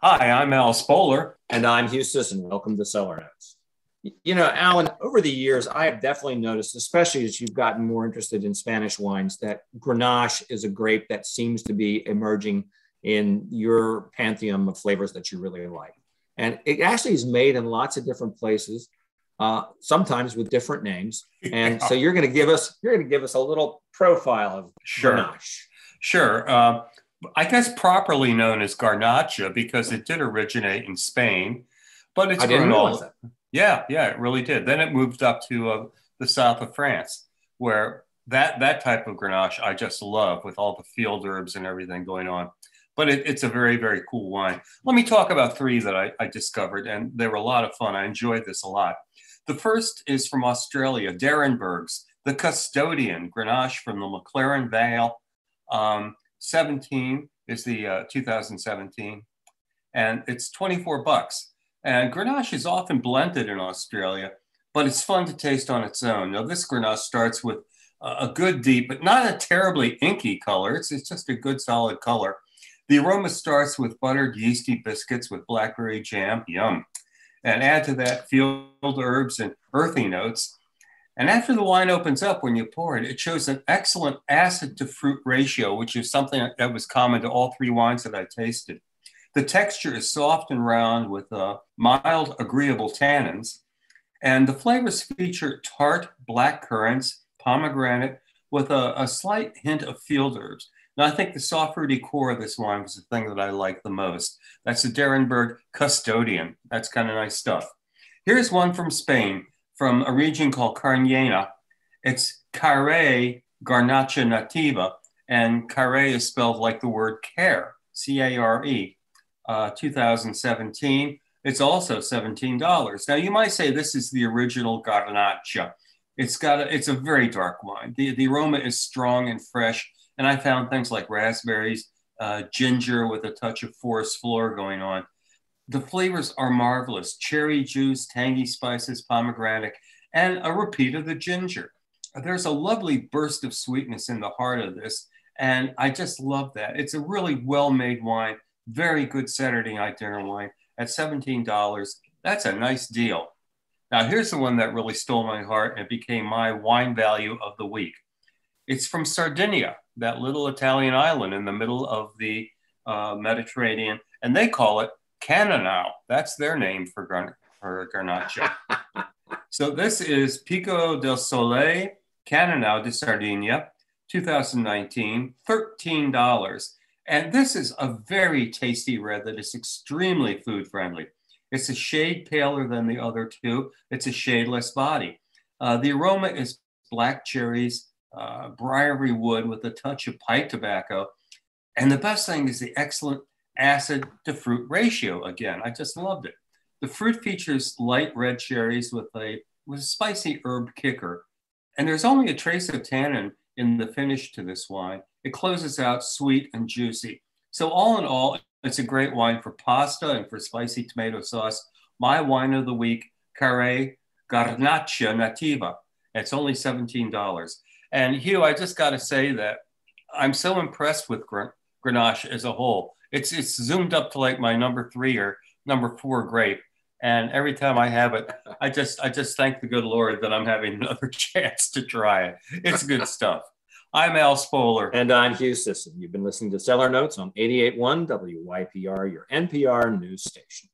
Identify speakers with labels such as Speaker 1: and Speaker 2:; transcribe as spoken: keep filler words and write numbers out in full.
Speaker 1: Hi, I'm Al Spoler.
Speaker 2: And I'm Hugh Sisson. Welcome to Cellar Notes. You know, Alan, over the years, I have definitely noticed, especially as you've gotten more interested in Spanish wines, that Grenache is a grape that seems to be emerging in your pantheon of flavors that you really like. And it actually is made in lots of different places, uh, sometimes with different names. And
Speaker 1: Yeah.
Speaker 2: so you're going to give us you're going to give us a little profile of
Speaker 1: Sure.
Speaker 2: Grenache.
Speaker 1: Sure. Uh, I guess properly known as Garnacha because it did originate in Spain, but it's
Speaker 2: I didn't
Speaker 1: grown
Speaker 2: realize
Speaker 1: all.
Speaker 2: that.
Speaker 1: Yeah, yeah, it really did. Then it moved up to uh, the south of France, where that that type of Grenache I just love with all the field herbs and everything going on. But it, it's a very, very cool wine. Let me talk about three that I, I discovered, and they were a lot of fun. I enjoyed this a lot. The first is from Australia, Derenburg's, the Custodian Grenache from the McLaren Vale. Um, seventeen is the uh, two thousand seventeen, and it's twenty-four bucks. And Grenache is often blended in Australia, but it's fun to taste on its own. Now, this Grenache starts with a good deep, but not a terribly inky color. It's, it's just a good solid color. The aroma starts with buttered yeasty biscuits with blackberry jam, yum. And add to that field herbs and earthy notes. And after the wine opens up, when you pour it, it shows an excellent acid to fruit ratio, which is something that was common to all three wines that I tasted. The texture is soft and round with uh, mild, agreeable tannins. And the flavors feature tart black currants, pomegranate, with a, a slight hint of field herbs. Now, I think the soft, fruity core of this wine was the thing that I like the most. That's the Derenburg Custodian. That's kind of nice stuff. Here's one from Spain, from a region called Carniena. It's Carré Garnacha Nativa, and Carré is spelled like the word care, C A R E. Uh, two thousand seventeen. It's also seventeen dollars. Now, you might say this is the original Garnacha. It's got a, it's a very dark wine. The, the aroma is strong and fresh, and I found things like raspberries, uh, ginger with a touch of forest floor going on. The flavors are marvelous. Cherry juice, tangy spices, pomegranate, and a repeat of the ginger. There's a lovely burst of sweetness in the heart of this, and I just love that. It's a really well-made wine. Very good Saturday night dinner wine at seventeen dollars. That's a nice deal. Now, here's the one that really stole my heart and became my wine value of the week. It's from Sardinia, that little Italian island in the middle of the uh, Mediterranean, and they call it Cannonau. That's their name for, gar- for Garnacha. So this is Pico del Sole, Cannonau de Sardinia, two thousand nineteen, thirteen dollars. And this is a very tasty red that is extremely food friendly. It's a shade paler than the other two. It's a shade less body. Uh, the aroma is black cherries, uh, briary wood with a touch of pipe tobacco. And the best thing is the excellent acid to fruit ratio. Again, I just loved it. The fruit features light red cherries with a, with a spicy herb kicker. And there's only a trace of tannin in the finish to this wine. It closes out sweet and juicy. So all in all, it's a great wine for pasta and for spicy tomato sauce. My wine of the week, Carré Garnacha Nativa. It's only seventeen dollars. And Hugh, I just got to say that I'm so impressed with Grenache as a whole. It's it's zoomed up to like my number three or number four grape. And every time I have it, I just I just thank the good Lord that I'm having another chance to try it. It's good stuff. I'm Al Spoler.
Speaker 2: And I'm Hugh Sisson. You've been listening to Cellar Notes on eighty-eight point one W Y P R, your N P R news station.